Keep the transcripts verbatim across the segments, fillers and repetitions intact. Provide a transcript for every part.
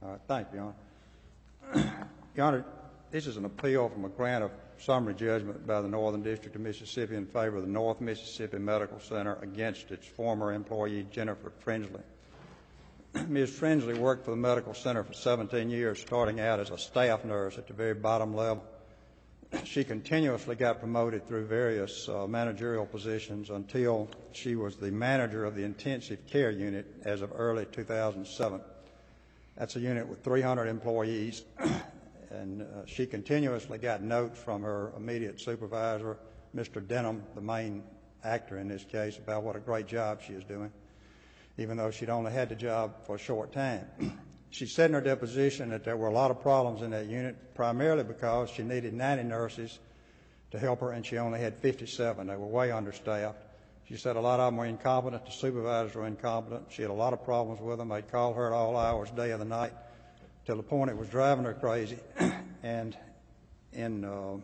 All right, thank you, Your Honor. Your Honor, this is an appeal from a grant of summary judgment by the Northern District of Mississippi in favor of the North Mississippi Medical Center against its former employee, Jennifer Fringley. Miz Fringley worked for the medical center for seventeen years, starting out as a staff nurse at the very bottom level. She continuously got promoted through various uh, managerial positions until she was the manager of the intensive care unit as of early two thousand seven. That's a unit with three hundred employees, and uh, she continuously got notes from her immediate supervisor, Mister Denham, the main actor in this case, about what a great job she is doing, even though she'd only had the job for a short time. She said in her deposition that there were a lot of problems in that unit, primarily because she needed ninety nurses to help her, and she only had fifty-seven. They were way understaffed. She said a lot of them were incompetent. The supervisors were incompetent. She had a lot of problems with them. They'd call her at all hours, day of the night, till the point it was driving her crazy. And in uh,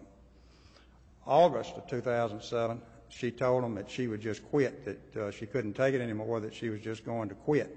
August of two thousand seven, she told them that she would just quit, that uh, she couldn't take it anymore, that she was just going to quit.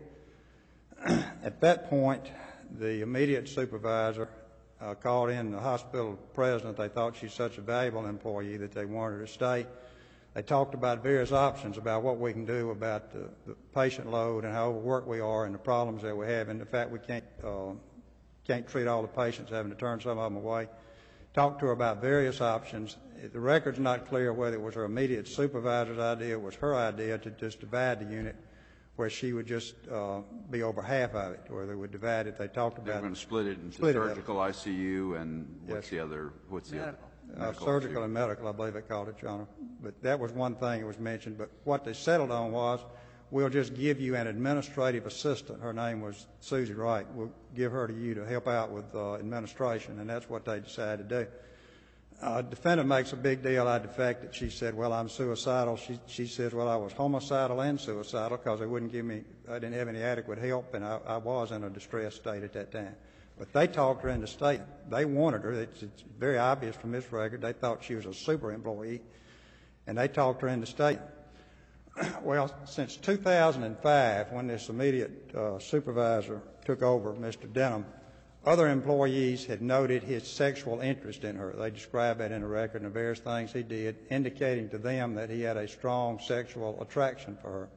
At that point, the immediate supervisor uh, called in the hospital president. They thought she's such a valuable employee that they wanted her to stay. They talked about various options about what we can do about the, the patient load and how overworked we are and the problems that we have, and the fact we can't, uh, can't treat all the patients, having to turn some of them away. Talked to her about various options. The record's not clear whether it was her immediate supervisor's idea or it was her idea to just divide the unit, where she would just uh, be over half of it, where they would divide it. They talked about They're going to split it into split surgical it I C U and what's yes. the other? What's the other? Uh, surgical and medical, I believe they called it, Your Honor. But that was one thing that was mentioned. But what they settled on was, we'll just give you an administrative assistant. Her name was Susie Wright. We'll give her to you to help out with uh, administration, and that's what they decided to do. Uh, defendant makes a big deal out of the fact that she said, well, I'm suicidal. She, she says, well, I was homicidal and suicidal because they wouldn't give me, I didn't have any adequate help, and I, I was in a distressed state at that time. But they talked her into staying. They wanted her. It's, it's very obvious from this record. They thought she was a super employee, and they talked her into staying. Well, since two thousand five, when this immediate uh, supervisor took over, Mister Denham, other employees had noted his sexual interest in her. They described that in the record and the various things he did, indicating to them that he had a strong sexual attraction for her.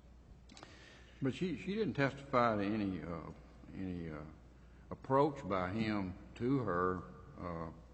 But she, she didn't testify to any, uh, any uh, approach by him to her uh,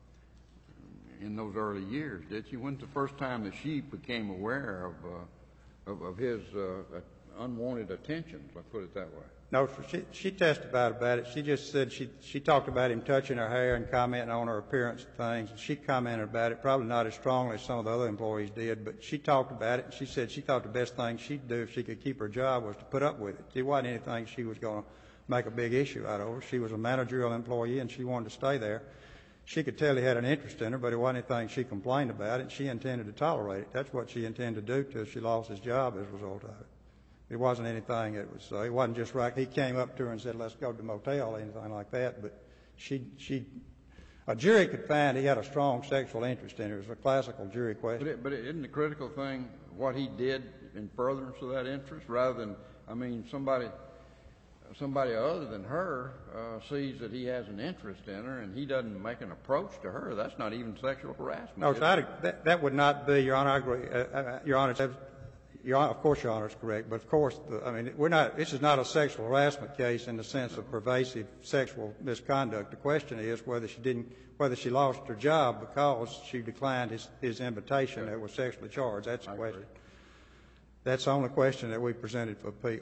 in those early years, did she? When's the first time that she became aware of, uh, of, of his uh, unwanted attentions, let's put it that way? No, she, she testified about it. She just said she, she talked about him touching her hair and commenting on her appearance and things. And she commented about it, probably not as strongly as some of the other employees did, but she talked about it. And she said she thought the best thing she'd do if she could keep her job was to put up with it. It wasn't anything she was going to make a big issue out of her. She was a managerial employee, and she wanted to stay there. She could tell he had an interest in her, but it wasn't anything she complained about, and she intended to tolerate it. That's what she intended to do till she lost his job as a result of it. It wasn't anything that was, uh, it wasn't just right. He came up to her and said, let's go to the motel or anything like that. But she, she, a jury could find he had a strong sexual interest in her. It was a classical jury question. But, it, but isn't the critical thing what he did in furtherance of that interest rather than, I mean, somebody, somebody other than her uh, sees that he has an interest in her and he doesn't make an approach to her. That's not even sexual harassment. No, so I, that, that would not be, Your Honor, I agree. Uh, uh, Your Honor, Your Honor, of course, Your Honor is correct, but of course, the, I mean, we're not. This is not a sexual harassment case in the sense of pervasive sexual misconduct. The question is whether she didn't, whether she lost her job because she declined his, his invitation that was sexually charged. That's the question. That's the only question that we presented for appeal.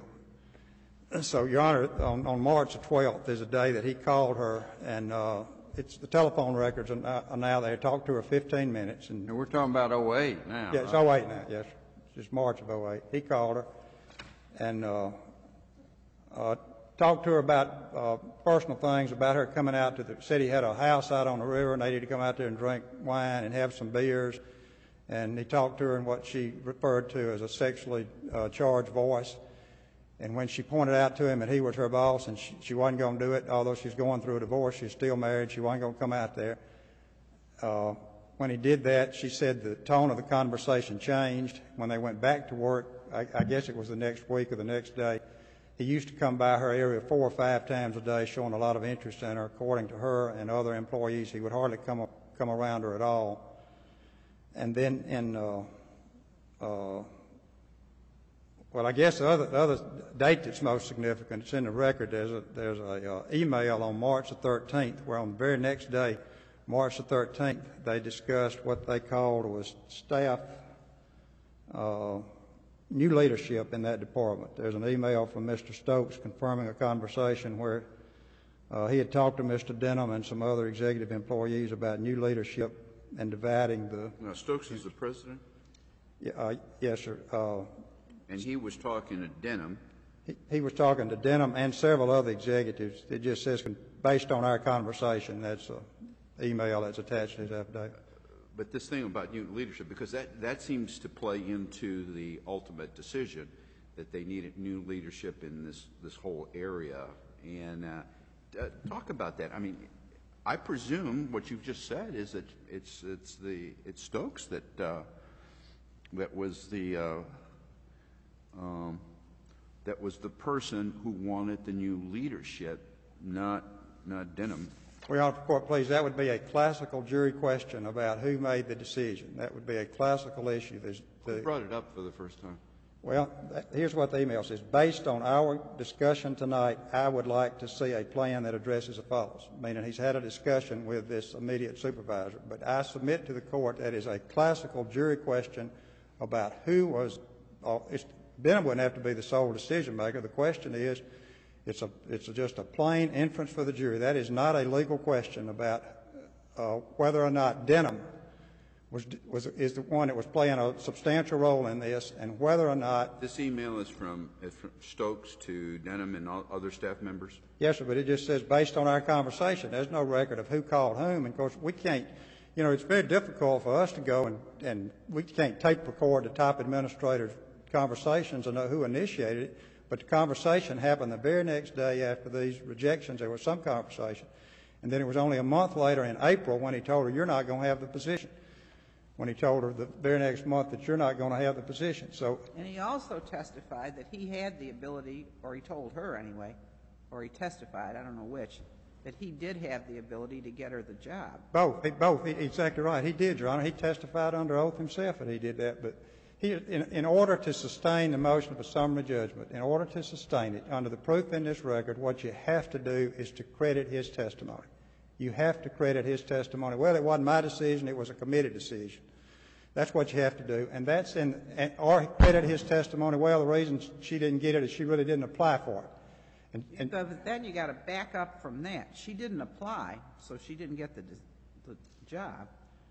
So, Your Honor, on, on March the twelfth is a day that he called her, and uh, it's the telephone records are now there. Talked to her fifteen minutes, and, and we're talking about oh eight now. Yeah, it's right? oh eight now. Yes. It's March of oh eight. He called her and uh, uh, talked to her about uh, personal things about her coming out to the city. He had a house out on the river, and they needed to come out there and drink wine and have some beers. And he talked to her in what she referred to as a sexually uh, charged voice. And when she pointed out to him that he was her boss and she, she wasn't going to do it, although she's going through a divorce, she's still married, she wasn't going to come out there. Uh, When he did that, she said the tone of the conversation changed. When they went back to work, I, I guess it was the next week or the next day, He used to come by her area four or five times a day, showing a lot of interest in her. According to her and other employees, he would hardly come come around her at all. And then in, uh, uh, well, I guess the other, the other date that's most significant, it's in the record, there's a, there's a uh, email on March the thirteenth, where on the very next day, March the thirteenth, they discussed what they called was staff uh, new leadership in that department. There's an email from Mister Stokes confirming a conversation where uh, he had talked to Mister Denham and some other executive employees about new leadership and dividing the... Now, Stokes is the president? Yeah, uh, yes, sir. Uh, and he was talking to Denham. he, he was talking to Denham and several other executives. It just says, based on our conversation, that's an email that's attached to his affidavit. But this thing about new leadership, because that, that seems to play into the ultimate decision that they needed new leadership in this, this whole area. And uh, uh, talk about that. I mean, I presume what you've just said is that it's it's the it's Stokes that uh, that was the uh, um, that was the person who wanted the new leadership, not not Denham. Well, Your Honor, court, please, that would be a classical jury question about who made the decision. That would be a classical issue. There's the, Who brought it up for the first time? Well, that, here's what the email says. Based on our discussion tonight, I would like to see a plan that addresses the follows, meaning he's had a discussion with this immediate supervisor. But I submit to the court that is a classical jury question about who was uh, it's, Denham wouldn't have to be the sole decision maker. The question is, It's a it's just a plain inference for the jury. That is not a legal question about uh, whether or not Denham was was is the one that was playing a substantial role in this, and whether or not This email is from, is from Stokes to Denham and all other staff members? Yes, sir. But it just says based on our conversation. There's no record of who called whom, and of course we can't. You know, it's very difficult for us to go and and we can't tape record the top administrator's conversations and know who initiated it. But the conversation happened the very next day after these rejections. There was some conversation. And then it was only a month later in April when he told her, you're not going to have the position. When he told her the very next month that you're not going to have the position. So, and he also testified that he had the ability, or he told her anyway, or he testified, I don't know which, that he did have the ability to get her the job. Both. He, both. He, exactly right. He did, Your Honor. He testified under oath himself that he did that. But He, in, in order to sustain the motion of a summary judgment, in order to sustain it, under the proof in this record, what you have to do is to credit his testimony. You have to credit his testimony. Well, it wasn't my decision, it was a committee decision. That's what you have to do. And that's in, or credit his testimony, well, the reason she didn't get it is she really didn't apply for it. And, and so then you got to back up from that. She didn't apply, so she didn't get the, the job.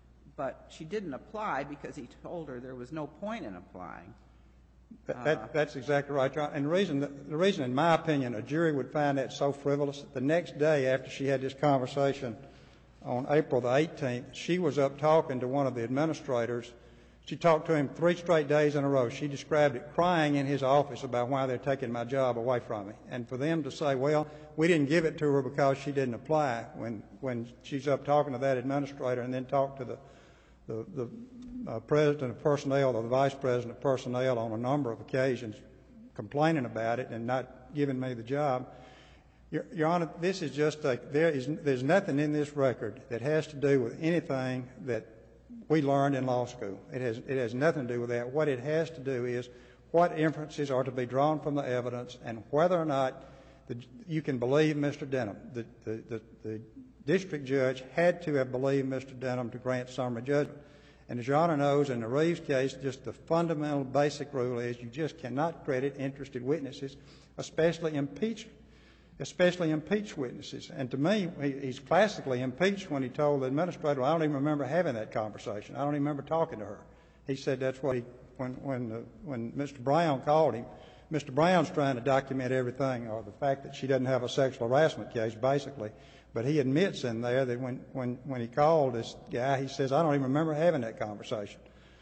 But she didn't apply because he told her there was no point in applying. That, that, that's exactly right, John. And the reason, the reason, in my opinion, a jury would find that so frivolous, the next day after she had this conversation on April the eighteenth, she was up talking to one of the administrators. She talked to him three straight days in a row. She described it crying in his office about why they're taking my job away from me. And for them to say, well, we didn't give it to her because she didn't apply, when, when she's up talking to that administrator and then talk to the the, the uh, president of personnel or the vice president of personnel on a number of occasions complaining about it and not giving me the job. Your, Your Honor, this is just a, there is, there's nothing in this record that has to do with anything that we learned in law school. It has, it has nothing to do with that. What it has to do is what inferences are to be drawn from the evidence and whether or not the, you can believe Mister Denham. The, the, the, the district judge had to have believed Mister Denham to grant summary judgment. And as Your Honor knows, in the Reeves case, just the fundamental basic rule is you just cannot credit interested witnesses, especially impeached, especially impeached witnesses. And to me, he, he's classically impeached when he told the administrator, I don't even remember having that conversation. I don't even remember talking to her. He said that's what he, when, when, uh, when Mister Brown called him, Mister Brown's trying to document everything, or the fact that she doesn't have a sexual harassment case, basically. But he admits in there that when, when, when he called this guy, he says, I don't even remember having that conversation.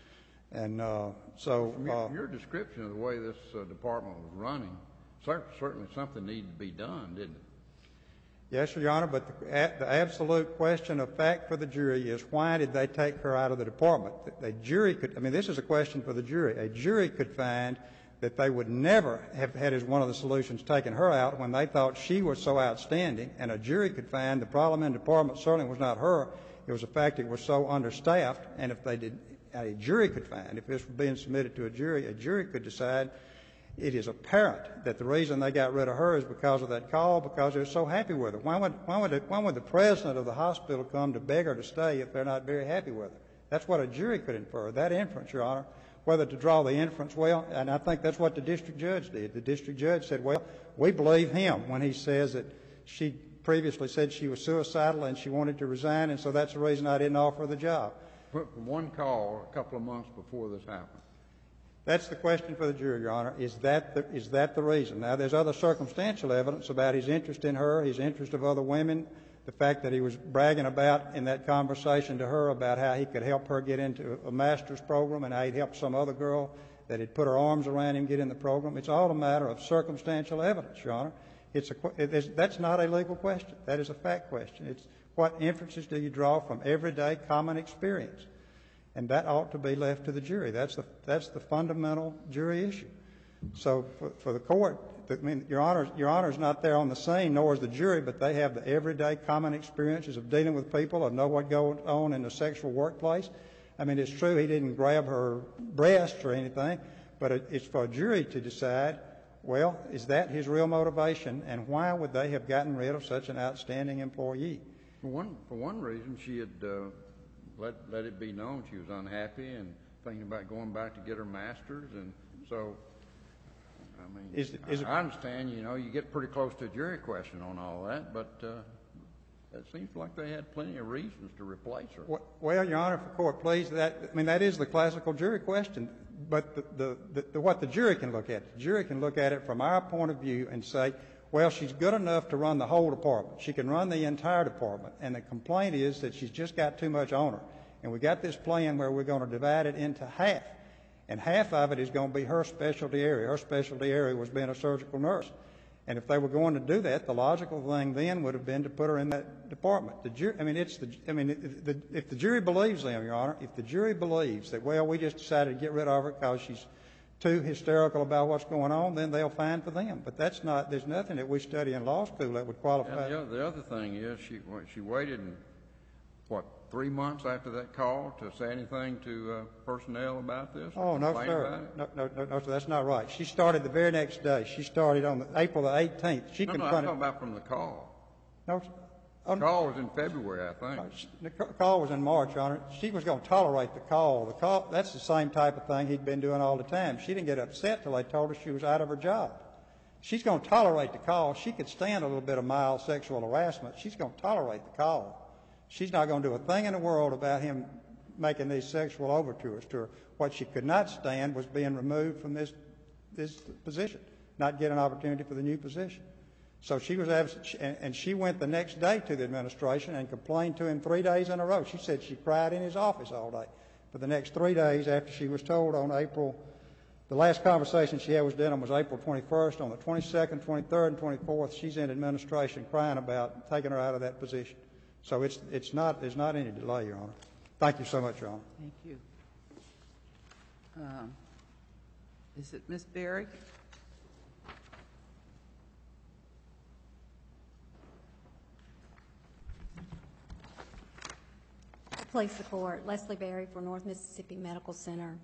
And uh, so... From your, uh, your description of the way this uh, department was running, cer certainly something needed to be done, didn't it? Yes, Your Honor, but the, the absolute question of fact for the jury is why did they take her out of the department? The, the jury could, I mean, this is a question for the jury. A jury could find that they would never have had as one of the solutions taken her out when they thought she was so outstanding, and a jury could find the problem in the department certainly was not her. It was the fact it was so understaffed, and if they did, a jury could find, if this was being submitted to a jury, a jury could decide it is apparent that the reason they got rid of her is because of that call, because they're so happy with her. Why would, why would, it, why would the president of the hospital come to beg her to stay if they're not very happy with her? That's what a jury could infer, that inference, Your Honor. Whether to draw the inference, well, and I think that's what the district judge did. The district judge said, well, we believe him when he says that she previously said she was suicidal and she wanted to resign, and so that's the reason I didn't offer her the job. One call a couple of months before this happened. That's the question for the jury, Your Honor. Is that the, is that the reason? Now, there's other circumstantial evidence about his interest in her, his interest of other women, the fact that he was bragging about in that conversation to her about how he could help her get into a master's program and how he'd help some other girl that had put her arms around him get in the program. It's all a matter of circumstantial evidence, Your Honor. It's a, it is, that's not a legal question. That is a fact question. It's what inferences do you draw from everyday common experience? And that ought to be left to the jury. That's the, that's the fundamental jury issue. So for, for the court, I mean, Your Honor, Your Honor's not there on the scene, nor is the jury, but they have the everyday common experiences of dealing with people, of know what goes on in the sexual workplace. I mean, it's true he didn't grab her breasts or anything, but it, it's for a jury to decide, well, is that his real motivation, and why would they have gotten rid of such an outstanding employee? For one, for one reason, she had uh, let, let it be known she was unhappy and thinking about going back to get her master's, and so... I mean, is, is I understand, you know, you get pretty close to a jury question on all that, but uh, it seems like they had plenty of reasons to replace her. Well, Your Honor, if the court please, that, I mean, that is the classical jury question, but the, the, the, the, what the jury can look at, the jury can look at it from our point of view and say, well, she's good enough to run the whole department. She can run the entire department, and the complaint is that she's just got too much on her. And we got this plan where we're going to divide it into half. And half of it is going to be her specialty area. Her specialty area was being a surgical nurse. And if they were going to do that, the logical thing then would have been to put her in that department. The jury, I mean, it's the, I mean, if the, if the jury believes them, Your Honor, if the jury believes that, well, we just decided to get rid of her because she's too hysterical about what's going on, then they'll fine for them. But that's not, there's nothing that we study in law school that would qualify. And the, other, the other thing is she, she waited, and, what, three months after that call to say anything to uh, personnel about this? Oh, no, sir. No, no, no, no, sir. That's not right. She started the very next day. She started on the, April the eighteenth. She no, no, confronted. I'm talking about from the call. No, sir. Oh, the call was in February, I think. The call was in March, Your Honor. She was going to tolerate the call. The call, that's the same type of thing he'd been doing all the time. She didn't get upset till they told her she was out of her job. She's going to tolerate the call. She could stand a little bit of mild sexual harassment. She's going to tolerate the call. She's not going to do a thing in the world about him making these sexual overtures to her. What she could not stand was being removed from this, this position, not get an opportunity for the new position. So she was absent, and she went the next day to the administration and complained to him three days in a row. She said she cried in his office all day for the next three days after she was told on April. The last conversation she had with Denham was April twenty-first. On the twenty-second, twenty-third, and twenty-fourth, she's in administration crying about taking her out of that position. So it's, it's not, there's not any delay, Your Honor. Thank you so much, Your Honor. Thank you. Um, is it Miz Berry? Please support Leslie Berry for North Mississippi Medical Center.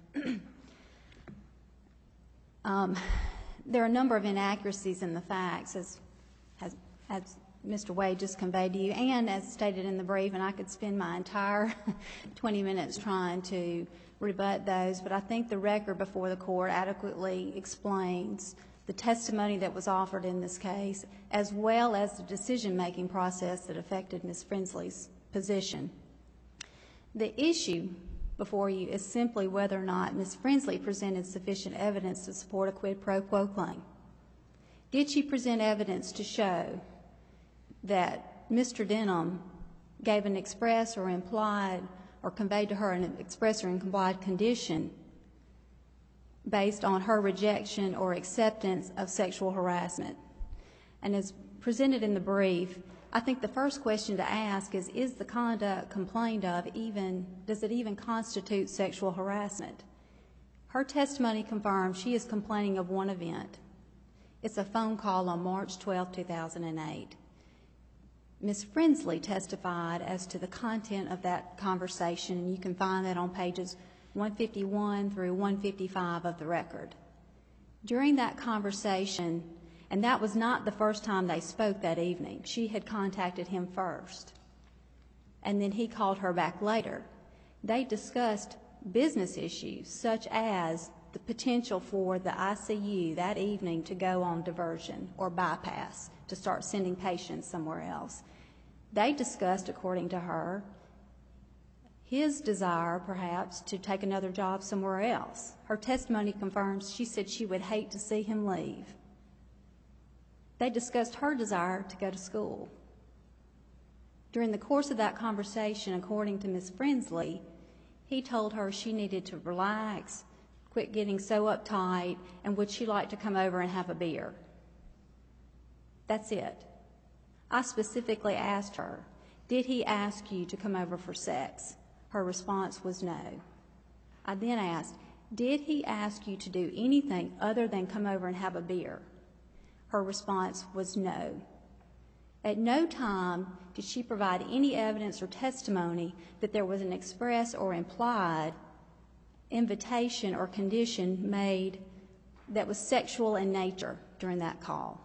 um, there are a number of inaccuracies in the facts, as, as, as Mister Wade just conveyed to you, and as stated in the brief, and I could spend my entire twenty minutes trying to rebut those, but I think the record before the court adequately explains the testimony that was offered in this case, as well as the decision-making process that affected Miz Frinsley's position. The issue before you is simply whether or not Miz Frinsley presented sufficient evidence to support a quid pro quo claim. Did she present evidence to show that Mister Denham gave an express or implied or conveyed to her an express or implied condition based on her rejection or acceptance of sexual harassment? And as presented in the brief, I think the first question to ask is, is the conduct complained of even, does it even constitute sexual harassment? Her testimony confirms she is complaining of one event. It's a phone call on March twelfth, two thousand eight. Miz Frensley testified as to the content of that conversation, and you can find that on pages one fifty-one through one fifty-five of the record. During that conversation, and that was not the first time they spoke that evening, she had contacted him first, and then he called her back later. They discussed business issues such as the potential for the I C U that evening to go on diversion or bypass, to start sending patients somewhere else. They discussed, according to her, his desire, perhaps, to take another job somewhere else. Her testimony confirms she said she would hate to see him leave. They discussed her desire to go to school. During the course of that conversation, according to Miz Frensley, he told her she needed to relax, quit getting so uptight, and would she like to come over and have a beer. That's it. I specifically asked her, did he ask you to come over for sex? Her response was no. I then asked, did he ask you to do anything other than come over and have a beer? Her response was no. At no time did she provide any evidence or testimony that there was an express or implied invitation or condition made that was sexual in nature during that call.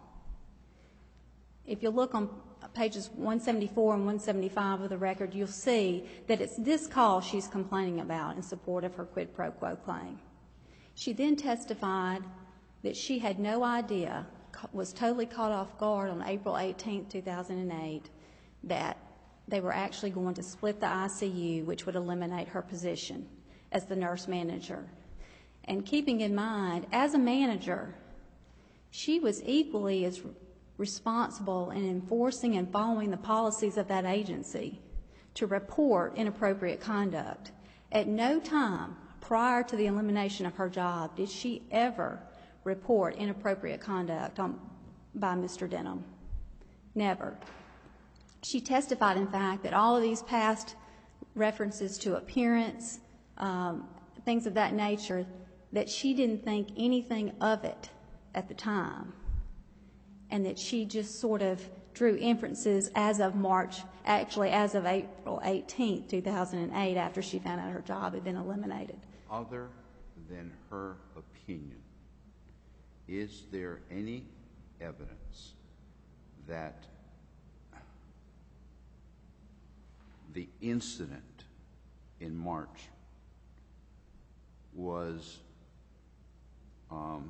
If you look on pages one seventy-four and one seventy-five of the record, you'll see that it's this call she's complaining about in support of her quid pro quo claim. She then testified that she had no idea, was totally caught off guard on April eighteenth, two thousand eight, that they were actually going to split the I C U, which would eliminate her position as the nurse manager. And keeping in mind, as a manager, she was equally as responsible in enforcing and following the policies of that agency to report inappropriate conduct. At no time prior to the elimination of her job did she ever report inappropriate conduct on, by Mister Denham. Never. She testified, in fact, that all of these past references to appearance, um, things of that nature, that she didn't think anything of it at the time, and that she just sort of drew inferences as of March, actually as of April eighteenth, two thousand eight, after she found out her job had been eliminated. Other than her opinion, is there any evidence that the incident in March was um,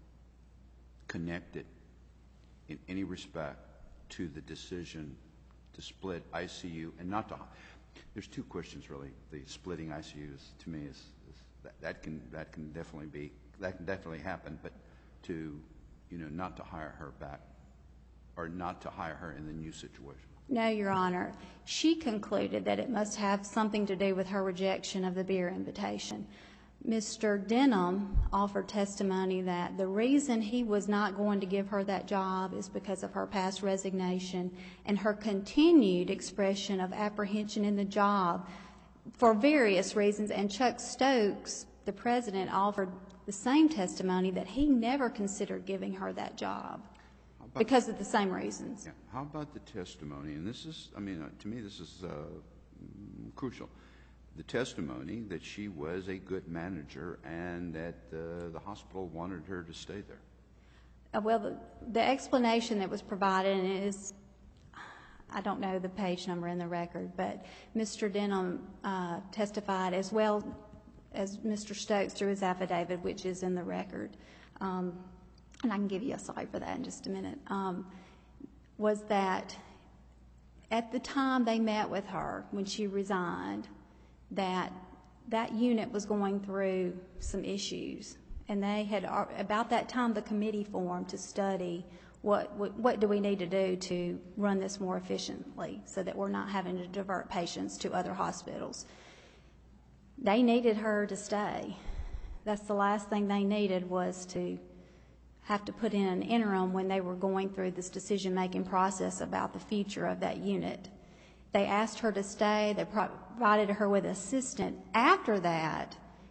connected in any respect to the decision to split I C U and not to? There's two questions really. The splitting I C Us to me is, is that, that can that can definitely be that can definitely happen, but to you know not to hire her back or not to hire her in the new situation. No, Your Honor. She concluded that it must have something to do with her rejection of the beer invitation. Mister Denham offered testimony that the reason he was not going to give her that job is because of her past resignation and her continued expression of apprehension in the job for various reasons. And Chuck Stokes, the president, offered the same testimony that he never considered giving her that job because of the same reasons. Yeah. How about the testimony? And this is, I mean, uh, to me, this is uh, crucial. The testimony that she was a good manager and that uh, the hospital wanted her to stay there. Uh, well, the, the explanation that was provided is, I don't know the page number in the record, but Mister Denham uh, testified as well as Mister Stokes through his affidavit, which is in the record, um, and I can give you a slide for that in just a minute, um, was that at the time they met with her when she resigned, that that unit was going through some issues, and they had, about that time, the committee formed to study what, what what do we need to do to run this more efficiently so that we're not having to divert patients to other hospitals. They needed her to stay. That's the last thing they needed, was to have to put in an interim when they were going through this decision-making process about the future of that unit. They asked her to stay. They provided her with an assistant. After that,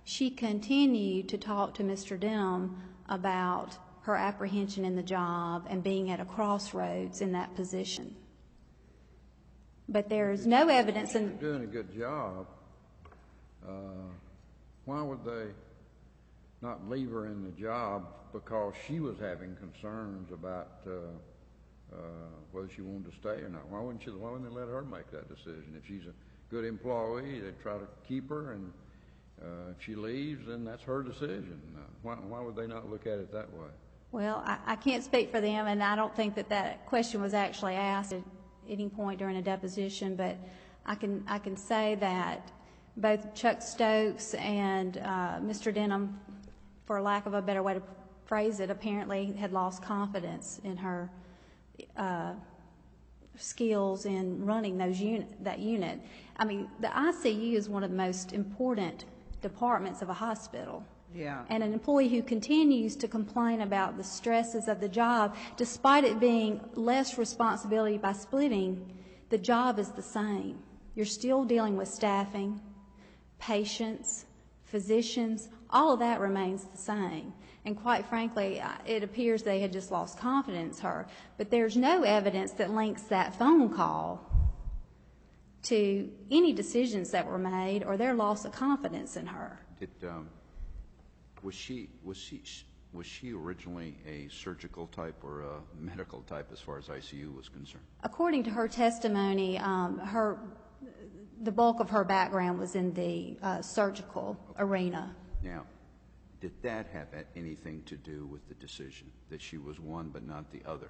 she continued to talk to Mister Denham about her apprehension in the job and being at a crossroads in that position. But there is no evidence in... Doing a good job, uh, why would they not leave her in the job because she was having concerns about uh, uh, whether she wanted to stay or not? Why wouldn't, she, why wouldn't they let her make that decision? If she's a good employee, they'd try to keep her, and uh, if she leaves, then that's her decision. Uh, why, why would they not look at it that way? Well, I, I can't speak for them, and I don't think that that question was actually asked at any point during a deposition, but I can, I can say that both Chuck Stokes and uh, Mister Denham, for lack of a better way to phrase it, apparently had lost confidence in her uh, skills in running those unit, that unit. I mean, the I C U is one of the most important departments of a hospital. Yeah. And an employee who continues to complain about the stresses of the job, despite it being less responsibility by splitting, the job is the same. You're still dealing with staffing, patients, physicians, all of that remains the same. And quite frankly, it appears they had just lost confidence in her. But there's no evidence that links that phone call to any decisions that were made or their loss of confidence in her. Did, um, was she was she was she originally a surgical type or a medical type as far as I C U was concerned? According to her testimony, um, her the bulk of her background was in the uh, surgical arena. Now, did that have anything to do with the decision that she was one but not the other?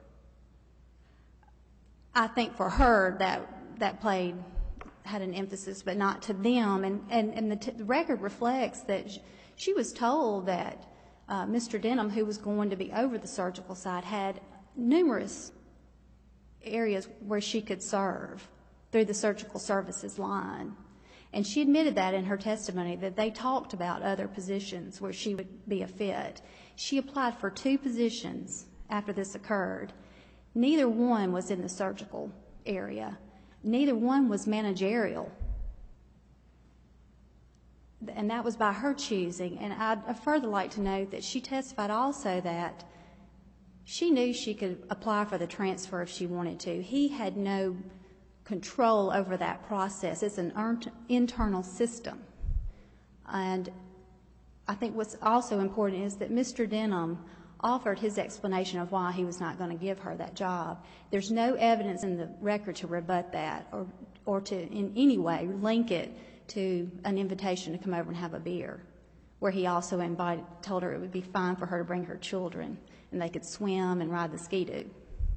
I think for her that that played had an emphasis, but not to them. And and, and the, t the record reflects that sh she was told that uh, Mister Denham, who was going to be over the surgical side, had numerous areas where she could serve through the surgical services line. And she admitted that in her testimony, that they talked about other positions where she would be a fit. She applied for two positions after this occurred. Neither one was in the surgical area. Neither one was managerial. And that was by her choosing. And I'd further like to note that she testified also that she knew she could apply for the transfer if she wanted to. He had no control over that process. It's an internal system. And I think what's also important is that Mister Denham offered his explanation of why he was not going to give her that job. There's no evidence in the record to rebut that or, or to in any way link it to an invitation to come over and have a beer, where he also invited, told her it would be fine for her to bring her children and they could swim and ride the ski-doo.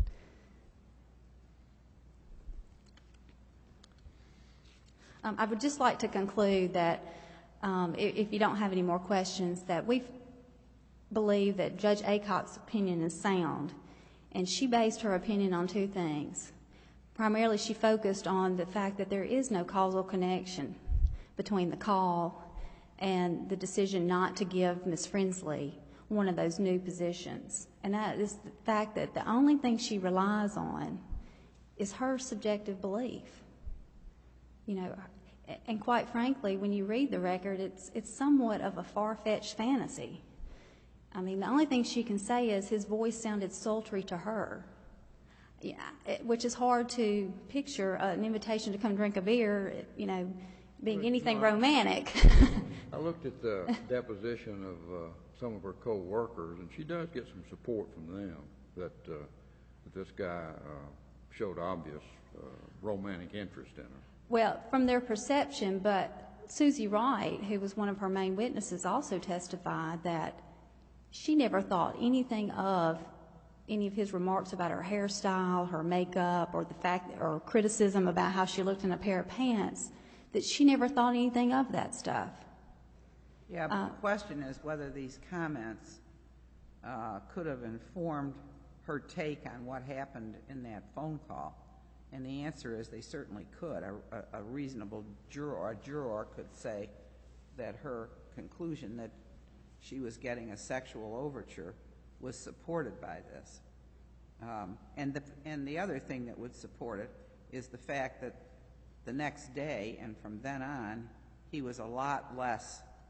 Um, I would just like to conclude that um, if, if you don't have any more questions, that we believe that Judge Aycock's opinion is sound, and she based her opinion on two things. Primarily, she focused on the fact that there is no causal connection between the call and the decision not to give Miz Frinsley one of those new positions. And that is the fact that the only thing she relies on is her subjective belief. You know, and quite frankly, when you read the record, it's, it's somewhat of a far-fetched fantasy. I mean, the only thing she can say is his voice sounded sultry to her, yeah, it, which is hard to picture uh, an invitation to come drink a beer, you know, being anything romantic. I looked at the deposition of uh, some of her co-workers, and she does get some support from them that, uh, that this guy uh, showed obvious uh, romantic interest in her. Well, from their perception, but Susie Wright, who was one of her main witnesses, also testified that she never thought anything of any of his remarks about her hairstyle, her makeup, or the fact, or criticism about how she looked in a pair of pants, that she never thought anything of that stuff. Yeah, but Uh, the question is whether these comments uh, could have informed her take on what happened in that phone call. And the answer is they certainly could. A, a, a reasonable juror, a juror could say that her conclusion that she was getting a sexual overture was supported by this. Um, and, the, and the other thing that would support it is the fact that the next day and from then on, he was a lot less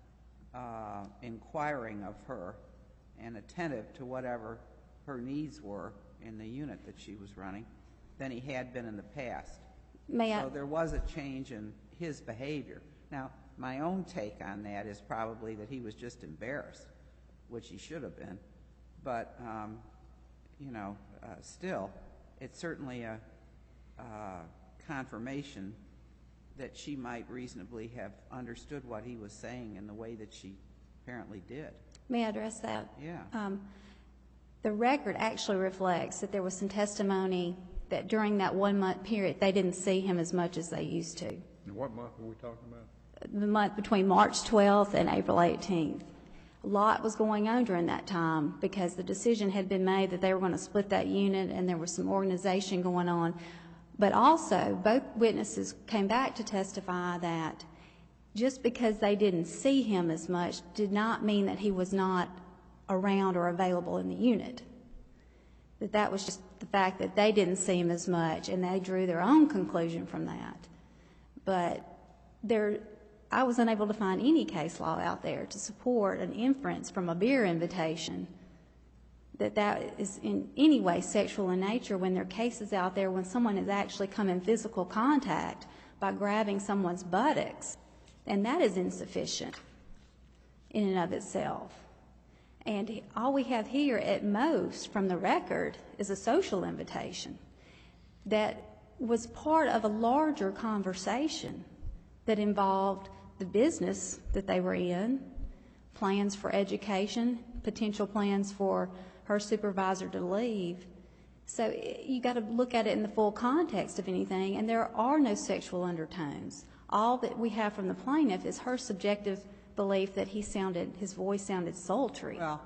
uh, inquiring of her and attentive to whatever her needs were in the unit that she was running than he had been in the past. May I? So there was a change in his behavior. Now, my own take on that is probably that he was just embarrassed, which he should have been. But, um, you know, uh, still, it's certainly a uh, confirmation that she might reasonably have understood what he was saying in the way that she apparently did. May I address that? Yeah. Um, the record actually reflects that there was some testimony that during that one-month period, they didn't see him as much as they used to. And what month were we talking about? The month between March twelfth and April eighteenth. A lot was going on during that time because the decision had been made that they were going to split that unit and there was some organization going on. But also, both witnesses came back to testify that just because they didn't see him as much did not mean that he was not around or available in the unit. That that was just the fact that they didn't see him as much, and they drew their own conclusion from that. But there, I was unable to find any case law out there to support an inference from a beer invitation that that is in any way sexual in nature when there are cases out there when someone has actually come in physical contact by grabbing someone's buttocks, and that is insufficient in and of itself. And all we have here at most from the record is a social invitation that was part of a larger conversation that involved the business that they were in, plans for education, potential plans for her supervisor to leave. So you got to look at it in the full context of anything, and there are no sexual undertones. All that we have from the plaintiff is her subjective belief that he sounded, his voice sounded sultry. Well,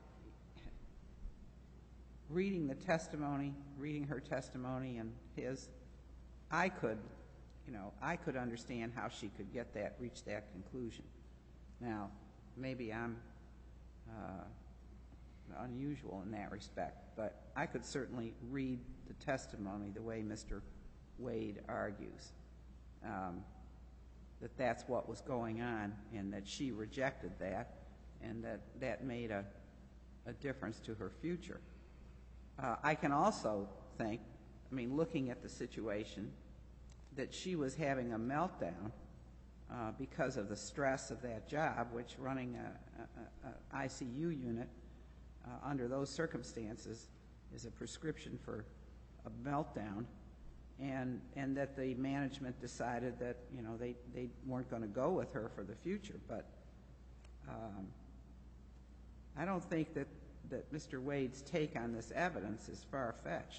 reading the testimony, reading her testimony and his, I could, you know, I could understand how she could get that, reach that conclusion. Now, maybe I'm uh, unusual in that respect, but I could certainly read the testimony the way Mister Wade argues, um, that that's what was going on and that she rejected that and that that made a, a difference to her future. Uh, I can also think, I mean, looking at the situation, that she was having a meltdown uh, because of the stress of that job, which running a, a, a I C U unit uh, under those circumstances is a prescription for a meltdown, and and that the management decided that, you know, they, they weren't going to go with her for the future. But um, I don't think that, that Mister Wade's take on this evidence is far-fetched.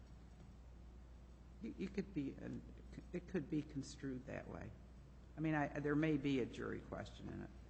You, you could be, an, it could be construed that way. I mean, I, there may be a jury question in it.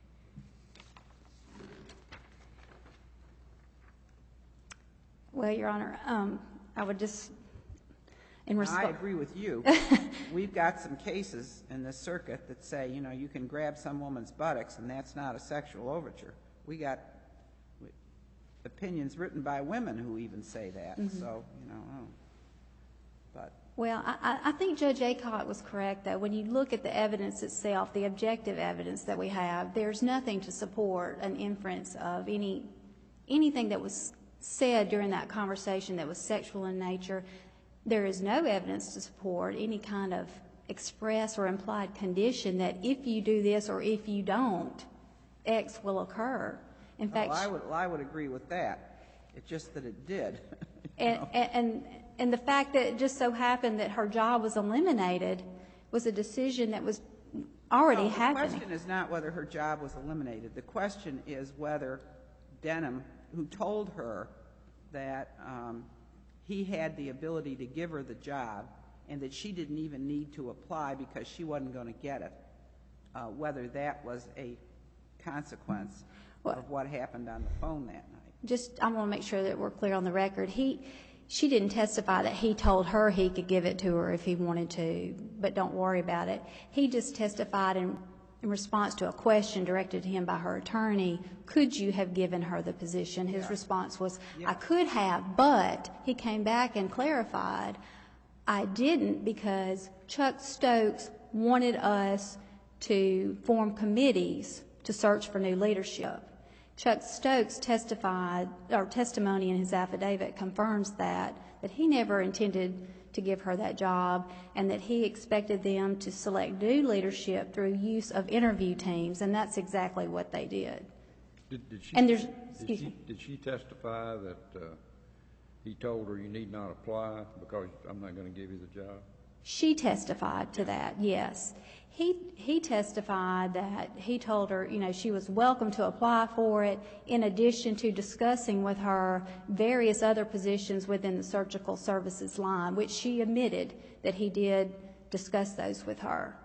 Well, Your Honor, um, I would just, in I response. agree with you. We've got some cases in this circuit that say, you know, you can grab some woman's buttocks and that's not a sexual overture. We got opinions written by women who even say that. Mm-hmm. So, you know, oh. but. Well, I, I think Judge Aycock was correct, though. When you look at the evidence itself, the objective evidence that we have, there's nothing to support an inference of any anything that was said during that conversation that was sexual in nature. There is no evidence to support any kind of express or implied condition that if you do this or if you don't, X will occur. In fact, oh, I would, well, I would agree with that. It's just that it did. and, and and the fact that it just so happened that her job was eliminated was a decision that was already no, the happening. The question is not whether her job was eliminated. The question is whether Denham, who told her that um, he had the ability to give her the job and that she didn't even need to apply because she wasn't going to get it, uh, whether that was a consequence well, of what happened on the phone that night. Just, I want to make sure that we're clear on the record. He, she didn't testify that he told her he could give it to her if he wanted to, but don't worry about it. He just testified in, in response to a question directed to him by her attorney, could you have given her the position? His yeah. response was, yeah. I could have, but he came back and clarified, I didn't because Chuck Stokes wanted us to form committees to search for new leadership. Chuck Stokes testified, or testimony in his affidavit confirms that, that he never intended to give her that job, and that he expected them to select new leadership through use of interview teams, and that's exactly what they did. Did, did she, And there's, did excuse she, me. did she testify that uh, he told her you need not apply because I'm not going to give you the job? She testified to that, yes. He, he testified that he told her, you know, she was welcome to apply for it, in addition to discussing with her various other positions within the surgical services line, which she admitted that he did discuss those with her.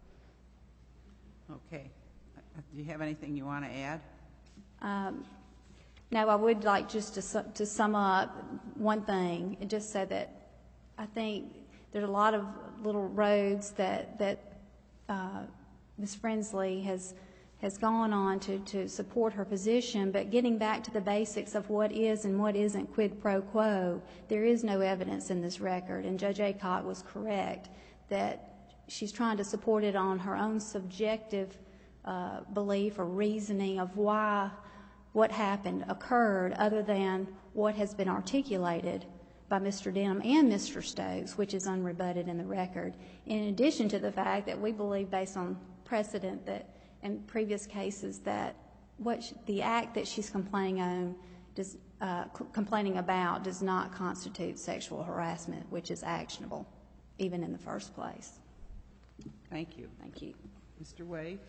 Okay. Uh, Do you have anything you want to add? Um, no, I would like just to, su- to sum up one thing, and just so that I think there's a lot of little roads that, that uh, Miz Frensley has has gone on to, to support her position, but getting back to the basics of what is and what isn't quid pro quo, there is no evidence in this record, and Judge Aycock was correct that she's trying to support it on her own subjective uh, belief or reasoning of why what happened occurred, other than what has been articulated by Mister Denham and Mister Stokes, which is unrebutted in the record, in addition to the fact that we believe, based on precedent that in previous cases, that what sh- the act that she's complaining on does, uh, c- complaining about does not constitute sexual harassment, which is actionable, even in the first place. Thank you. Thank you. Mister Wade?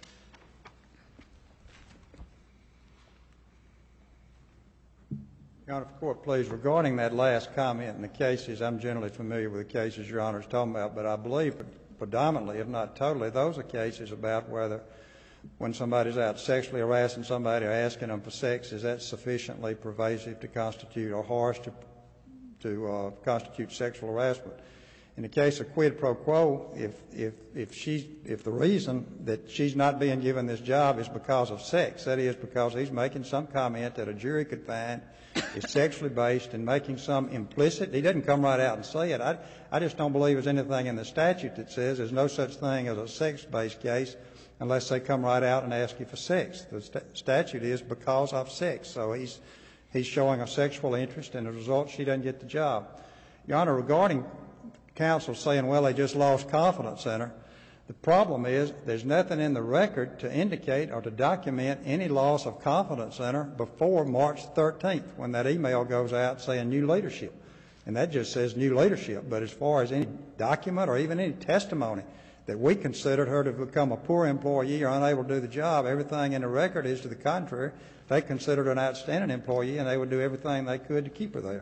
Your Honor, if the Court please, regarding that last comment in the cases, I'm generally familiar with the cases Your Honor is talking about, but I believe predominantly, if not totally, those are cases about whether when somebody's out sexually harassing somebody or asking them for sex, is that sufficiently pervasive to constitute or harsh to, to uh, constitute sexual harassment. In the case of quid pro quo, if, if, if, she's, if the reason that she's not being given this job is because of sex, that is because he's making some comment that a jury could find is sexually based and making some implicit, he doesn't come right out and say it. I, I just don't believe there's anything in the statute that says there's no such thing as a sex-based case unless they come right out and ask you for sex. The st- statute is because of sex. So he's, he's showing a sexual interest, and as a result, she doesn't get the job. Your Honor, regarding counsel saying, well, they just lost confidence in her, the problem is there's nothing in the record to indicate or to document any loss of confidence in her before March thirteenth, when that email goes out saying new leadership. And that just says new leadership. But as far as any document or even any testimony that we considered her to become a poor employee or unable to do the job, everything in the record is to the contrary. They considered her an outstanding employee, and they would do everything they could to keep her there.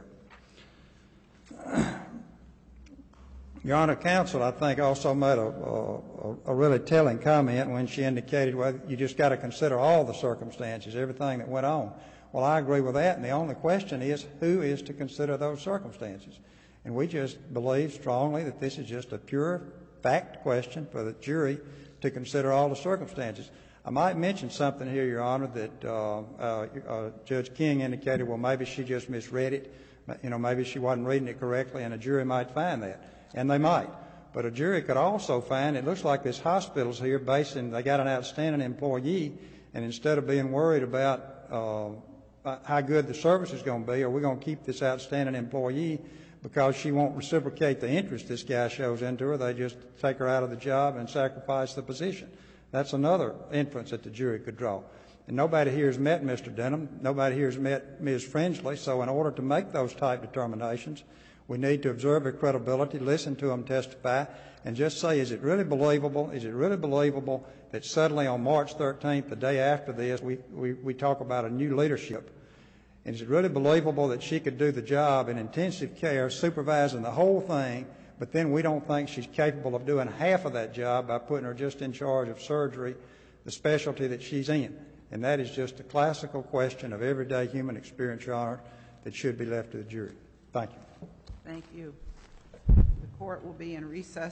Your Honor, counsel, I think, also made a, a, a really telling comment when she indicated, well, you just got to consider all the circumstances, everything that went on. Well, I agree with that, and the only question is, who is to consider those circumstances? And we just believe strongly that this is just a pure fact question for the jury to consider all the circumstances. I might mention something here, Your Honor, that uh, uh, uh, Judge King indicated, well, maybe she just misread it. You know, maybe she wasn't reading it correctly, and a jury might find that. And they might. But a jury could also find, it looks like this hospital's here based in, they got an outstanding employee, and instead of being worried about uh, how good the service is going to be, or we're going to keep this outstanding employee because she won't reciprocate the interest this guy shows into her, they just take her out of the job and sacrifice the position. That's another inference that the jury could draw. And nobody here has met Mister Denham. Nobody here has met Miz Frensley. So in order to make those type determinations, we need to observe her credibility, listen to them testify, and just say, is it really believable? Is it really believable that suddenly on March thirteenth, the day after this, we, we, we talk about a new leadership? And is it really believable that she could do the job in intensive care, supervising the whole thing, but then we don't think she's capable of doing half of that job by putting her just in charge of surgery, the specialty that she's in? And that is just a classical question of everyday human experience, Your Honor, that should be left to the jury. Thank you. Thank you. The court will be in recess